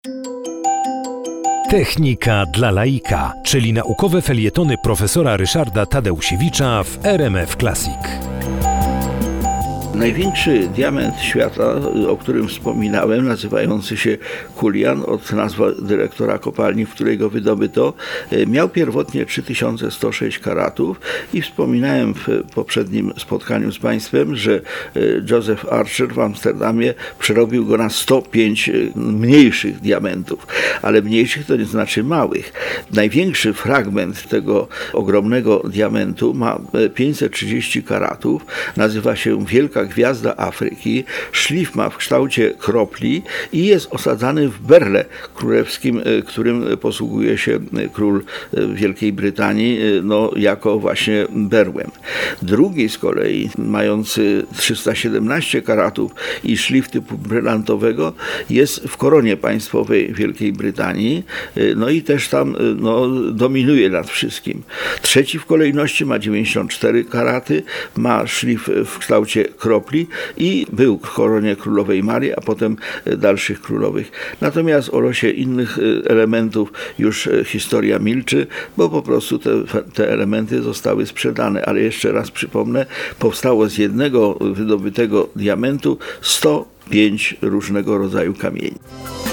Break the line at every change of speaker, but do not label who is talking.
Technika dla laika, czyli naukowe felietony profesora Ryszarda Tadeusiewicza w RMF Classic.
Największy diament świata, o którym wspominałem, nazywający się Julian, od nazwy dyrektora kopalni, w której go wydobyto, miał pierwotnie 3106 karatów i wspominałem w poprzednim spotkaniu z Państwem, że Joseph Archer w Amsterdamie przerobił go na 105 mniejszych diamentów, ale mniejszych to nie znaczy małych. Największy fragment tego ogromnego diamentu ma 530 karatów, nazywa się Wielka Gwiazda Afryki, szlif ma w kształcie kropli i jest osadzany w berle królewskim, którym posługuje się król Wielkiej Brytanii, jako właśnie berłem. Drugi z kolei, mający 317 karatów i szlif typu brylantowego, jest w koronie państwowej Wielkiej Brytanii, i też tam dominuje nad wszystkim. Trzeci w kolejności ma 94 karaty, ma szlif w kształcie kropli i był w koronie królowej Marii, a potem dalszych królowych. Natomiast o losie innych elementów już historia milczy, bo po prostu te elementy zostały sprzedane. Ale jeszcze raz przypomnę, powstało z jednego wydobytego diamentu 105 różnego rodzaju kamieni.